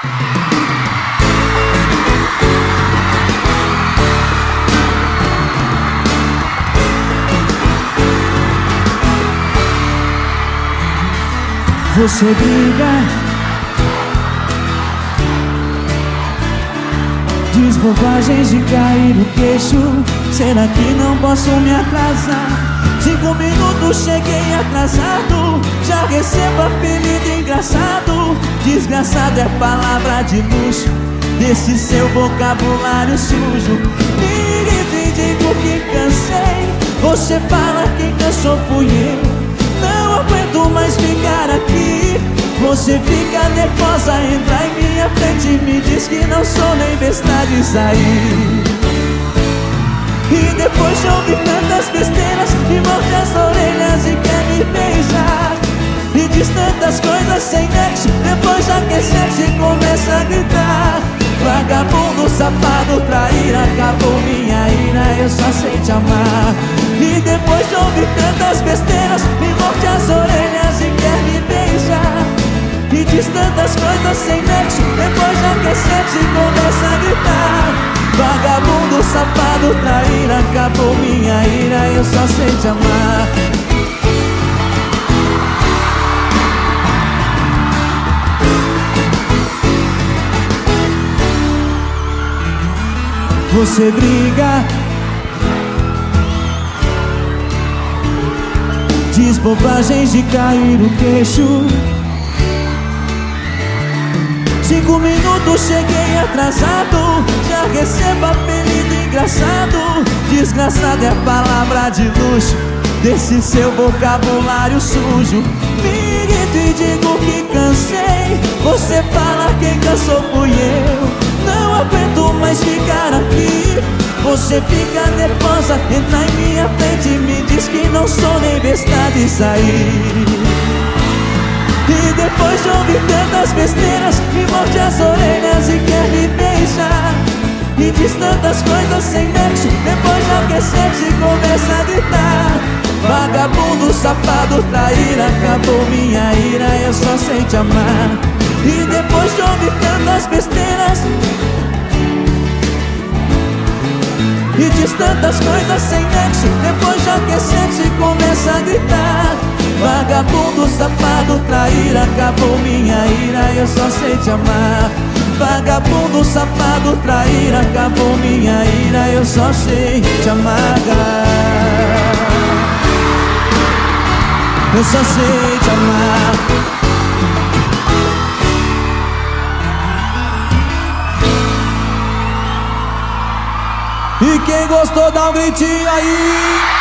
Você briga, diz bobagens de cair o queixo. Será que não posso me atrasar? 5 minutos cheguei atrasado, já recebo apelido engraçado. Desgraçado é palavra de luxo desse seu vocabulário sujo. Me grito e digo que cansei. Você fala quem cansou fui eu. Não aguento mais ficar aqui. Você fica nervosa, entra em minha frente e me diz que não sou nem besta de sair. E depois de ouvir tantas besteiras, me morde as orelhas e quer me beijar. E diz tantas coisas sem nexo, depois já quer sexo e começa a gritar. Vagabundo, safado, traíra, acabou minha ira, eu só sei te amar. E depois de ouvir tantas besteiras, me morde as orelhas e quer me beijar. E diz tantas coisas sem nexo, depois já quer sexo e começa a gritar. Vagabundo, safado, traíra, acabou minha ira, eu só sei te amar. Você briga, diz bobagens de cair o queixo. 5 minutos cheguei atrasado, já recebo apelido engraçado. Desgraçado é a palavra de luxo desse seu vocabulário sujo. Me grito e digo que cansei. Você fala quem cansou fui eu. Não aguento mais ficar aqui. Você fica nervosa, entra em minha frente e me diz que não sou nem besta de sair. E depois de ouvir tantas besteiras, me morde as orelhas e quer me beijar. E diz tantas coisas sem nexo, depois já quer sexo e começa a gritar. Vagabundo, safado, traíra, acabou minha ira, eu só sei te amar. E depois de ouvir tantas besteiras, e diz tantas coisas sem nexo, depois já quer sexo e começa a gritar. Vagabundo, safado, traíra, acabou minha ira, eu só sei te amar. Vagabundo, safado, traíra, acabou minha ira, eu só sei te amar. Eu só sei te amar. E quem gostou dá um gritinho aí.